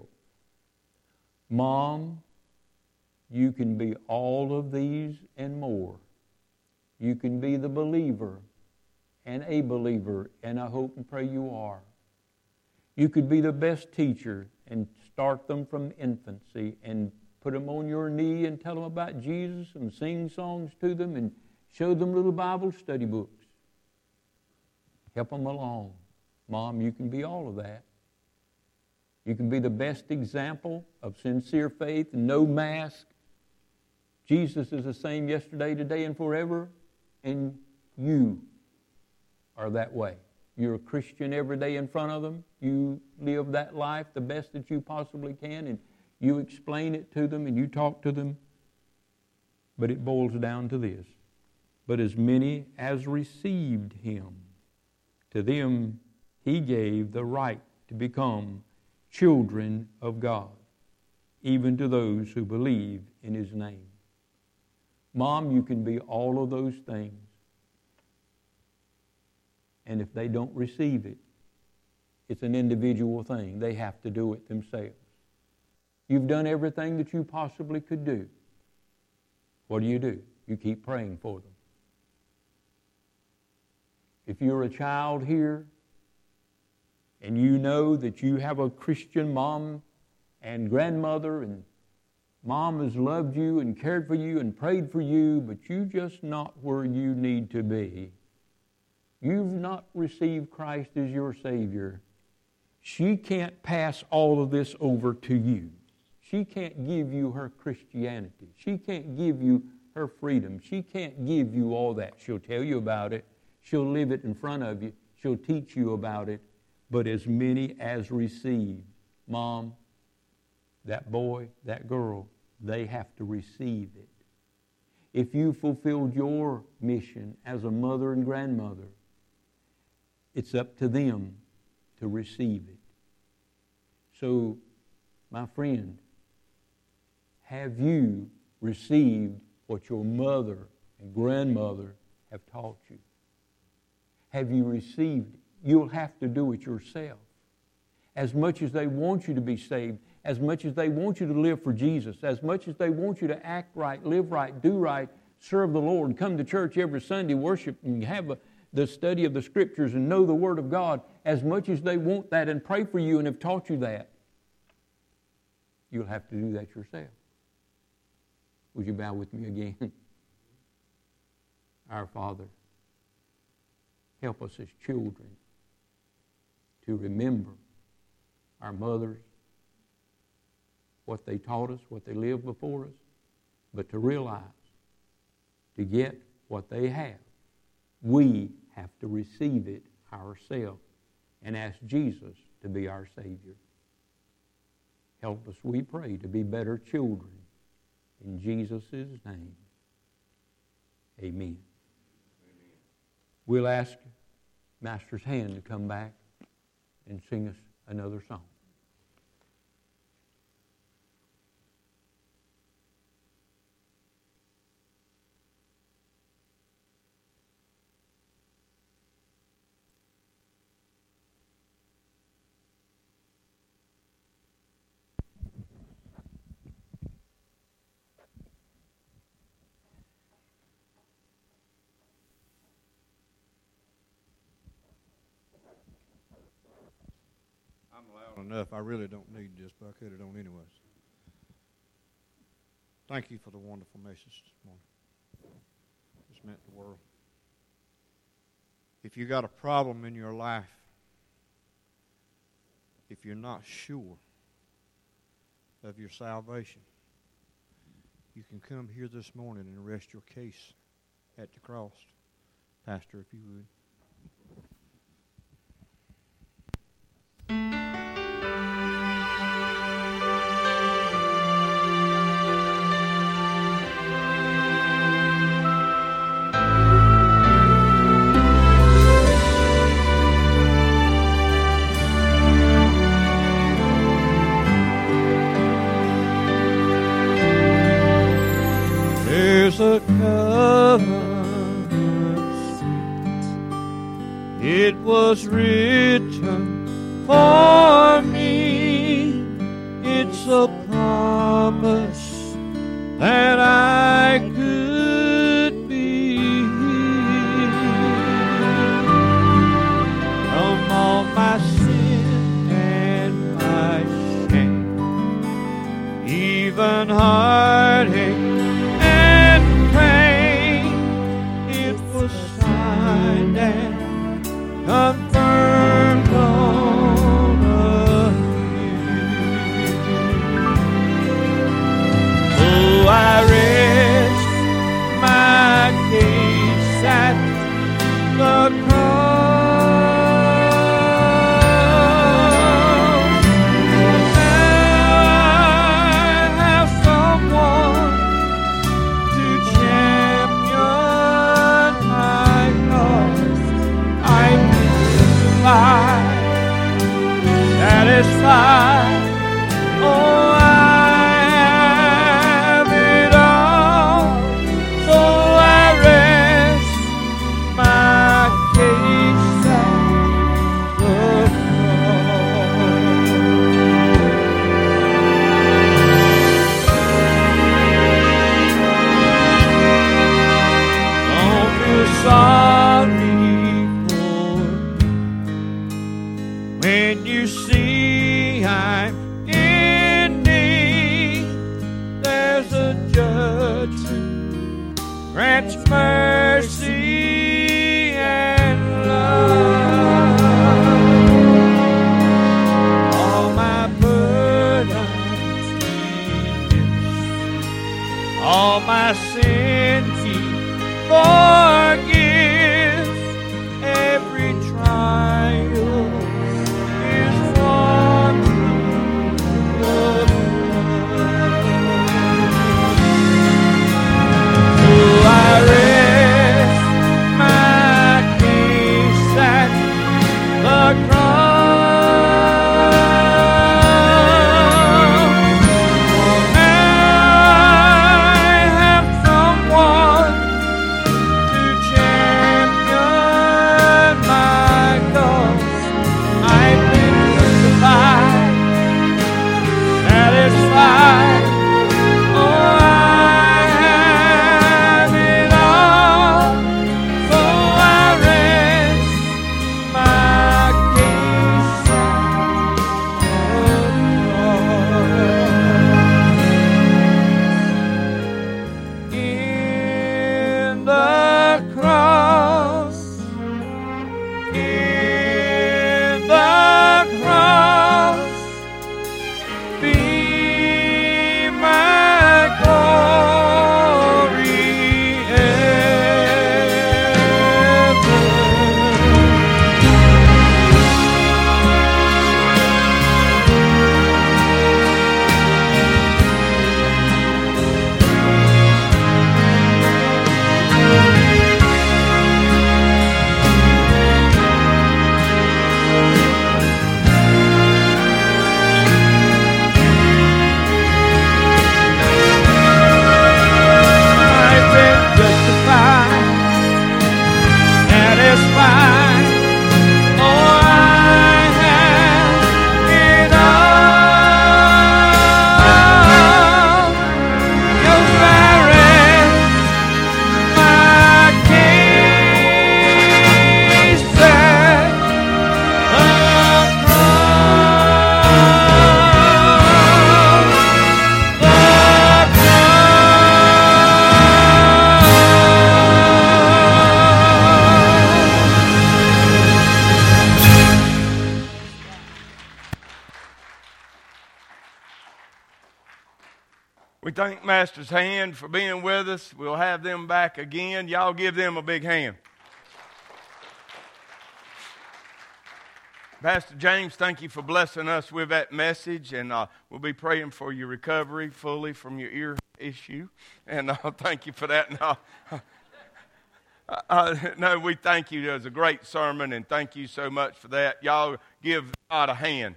Mom, you can be all of these and more. You can be the believer and a believer, and I hope and pray you are. You could be the best teacher and start them from infancy and put them on your knee and tell them about Jesus and sing songs to them and show them little Bible study books. Help them along. Mom, you can be all of that. You can be the best example of sincere faith, no mask. Jesus is the same yesterday, today, and forever, and you are that way. You're a Christian every day in front of them. You live that life the best that you possibly can, and you explain it to them, and you talk to them. But it boils down to this. But as many as received Him, to them He gave the right to become children of God, even to those who believe in His name. Mom, you can be all of those things. And if they don't receive it, it's an individual thing. They have to do it themselves. You've done everything that you possibly could do. What do? You keep praying for them. If you're a child here and you know that you have a Christian mom and grandmother, and mom has loved you and cared for you and prayed for you, but you're just not where you need to be. You've not received Christ as your Savior. She can't pass all of this over to you. She can't give you her Christianity. She can't give you her freedom. She can't give you all that. She'll tell you about it. She'll live it in front of you. She'll teach you about it. But as many as receive, Mom, that boy, that girl, they have to receive it. If you fulfilled your mission as a mother and grandmother, it's up to them to receive it. So, my friend, have you received what your mother and grandmother have taught you? Have you received it? You'll have to do it yourself. As much as they want you to be saved, as much as they want you to live for Jesus, as much as they want you to act right, live right, do right, serve the Lord, come to church every Sunday, worship, and have the study of the Scriptures and know the Word of God, as much as they want that and pray for you and have taught you that, you'll have to do that yourself. Would you bow with me again? Our Father, help us as children to remember our mothers, what they taught us, what they lived before us, but to realize, to get what they have, we have to receive it ourselves and ask Jesus to be our Savior. Help us, we pray, to be better children. In Jesus' name, amen. We'll ask Master's hand to come back and sing us another song. Enough. I really don't need this, but I could have done anyways. Thank you for the wonderful message this morning. It's meant the world. If you got a problem in your life, if you're not sure of your salvation, you can come here this morning and rest your case at the cross. Pastor, if you would. There's a covenant sweet. It was written for me. It's a promise that I could be from all my sin was signed and confirmed on a hill. Oh, I rest my case at the cross. Satisfied, oh, I have it all, so I rest my case at the cross. Don't feel sorry when you see I'm in need. There's a judge who grants mercy and love. All my burdens He lifts, all my sins He forgives. Every trial is one through the blood. So I rest my case at the cross. For I have someone to champion my cause. I've been crucified, satisfied. Oh, I have it all, so I rest my case at the cross. In the cross, be my glory ever. I've been justified, satisfied. Oh, I have it all. Yes, I rest my case at the We thank Master's Hand for being with us. We'll have them back again. Y'all give them a big hand. Pastor James, thank you for blessing us with that message, and we'll be praying for your recovery fully from your ear issue. And thank you for that. No, we thank you. It was a great sermon, and thank you so much for that. Y'all give God a hand.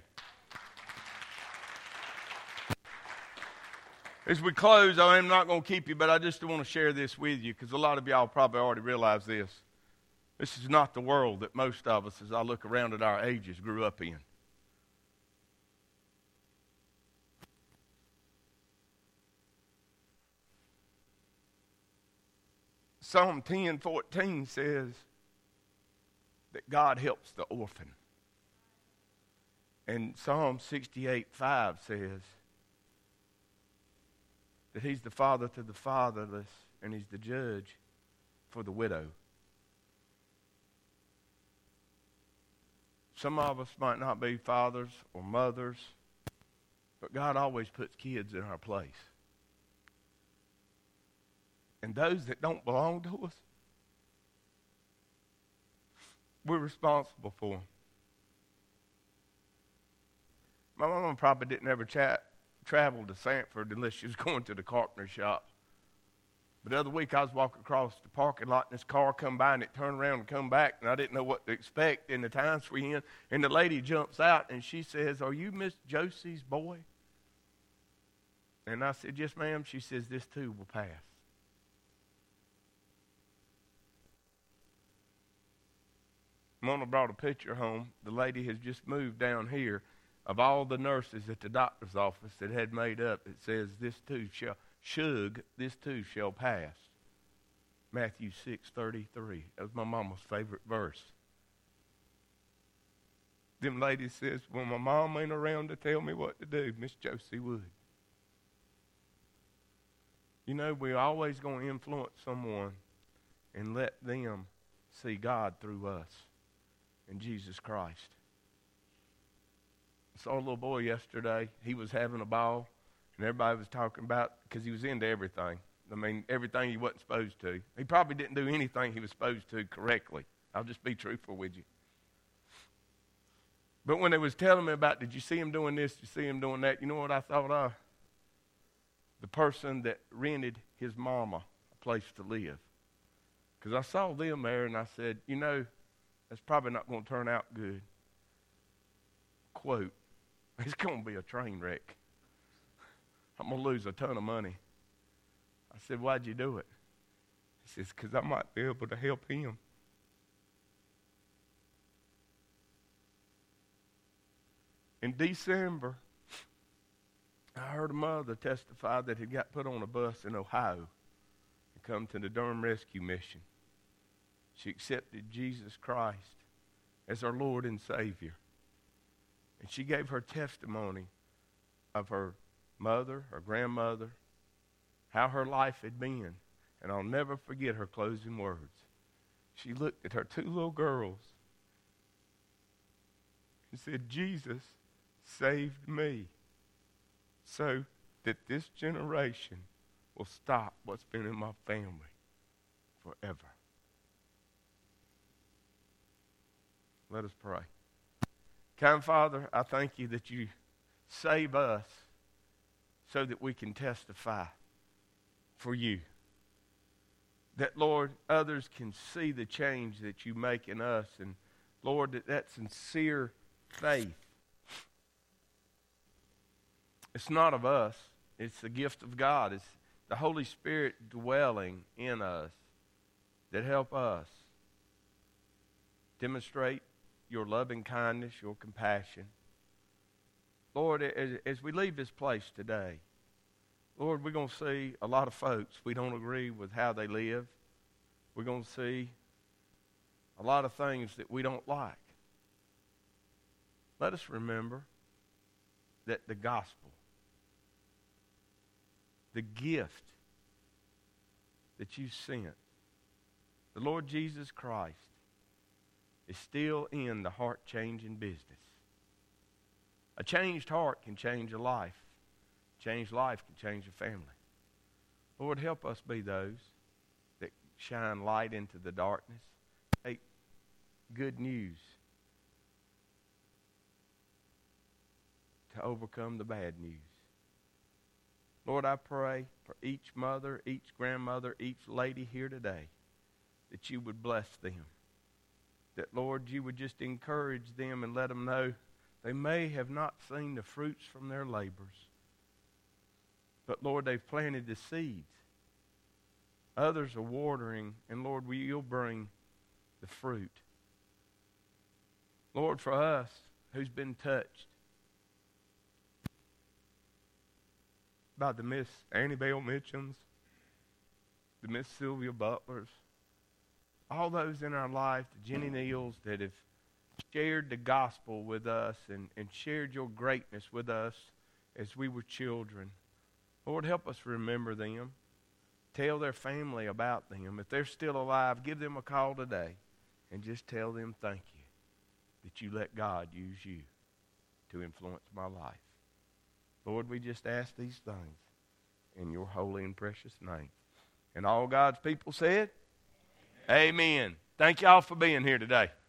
As we close, I'm not going to keep you, but I just want to share this with you because a lot of y'all probably already realize this. This is not the world that most of us, as I look around at our ages, grew up in. Psalm 10:14 says that God helps the orphan. And Psalm 68:5 says that He's the father to the fatherless and He's the judge for the widow. Some of us might not be fathers or mothers, but God always puts kids in our place. And those that don't belong to us, we're responsible for them. My mama probably didn't ever travel to Sanford unless she was going to the carpenter shop. But the other week I was walking across the parking lot and this car come by and it turned around and come back and I didn't know what to expect in the times we're in. And the lady jumps out and she says, "Are you Miss Josie's boy?" And I said, "Yes, ma'am." She says, "This too will pass." Mona brought a picture home. The lady has just moved down here. Of all the nurses at the doctor's office that had made up, it says, "This too shall pass." Matthew 6:33. That was my mama's favorite verse. Them ladies says, "When my mom ain't around to tell me what to do, Miss Josie would." You know, we're always going to influence someone and let them see God through us and Jesus Christ. I saw a little boy yesterday. He was having a ball, and everybody was talking about, because he was into everything. I mean, everything he wasn't supposed to. He probably didn't do anything he was supposed to correctly. I'll just be truthful with you. But when they was telling me about, did you see him doing this, did you see him doing that, you know what I thought of? The person that rented his mama a place to live. Because I saw them there, and I said, you know, that's probably not going to turn out good. Quote, "It's going to be a train wreck. I'm going to lose a ton of money." I said, "Why'd you do it?" He says, "Because I might be able to help him." In December, I heard a mother testify that had got put on a bus in Ohio and come to the Durham Rescue Mission. She accepted Jesus Christ as her Lord and Savior. And she gave her testimony of her mother, her grandmother, how her life had been. And I'll never forget her closing words. She looked at her two little girls and said, "Jesus saved me so that this generation will stop what's been in my family forever." Let us pray. Kind Father, I thank you that you save us so that we can testify for you. That, Lord, others can see the change that you make in us. And, Lord, that sincere faith, it's not of us. It's the gift of God. It's the Holy Spirit dwelling in us that help us demonstrate your loving kindness, your compassion. Lord, as we leave this place today, Lord, we're going to see a lot of folks we don't agree with how they live. We're going to see a lot of things that we don't like. Let us remember that the gospel, the gift that you sent, the Lord Jesus Christ, is still in the heart-changing business. A changed heart can change a life. Changed life can change a family. Lord, help us be those that shine light into the darkness. Take good news to overcome the bad news. Lord, I pray for each mother, each grandmother, each lady here today, that you would bless them. That, Lord, you would just encourage them and let them know they may have not seen the fruits from their labors. But, Lord, they've planted the seeds. Others are watering, and, Lord, you'll bring the fruit. Lord, for us, who's been touched by the Miss Annie Bell Mitchums, the Miss Sylvia Butlers, all those in our life, the Jenny Neals that have shared the gospel with us and shared your greatness with us as we were children. Lord, help us remember them. Tell their family about them. If they're still alive, give them a call today and just tell them thank you. that you let God use you to influence my life. Lord, we just ask these things in your holy and precious name. And all God's people said, Amen. Thank y'all for being here today.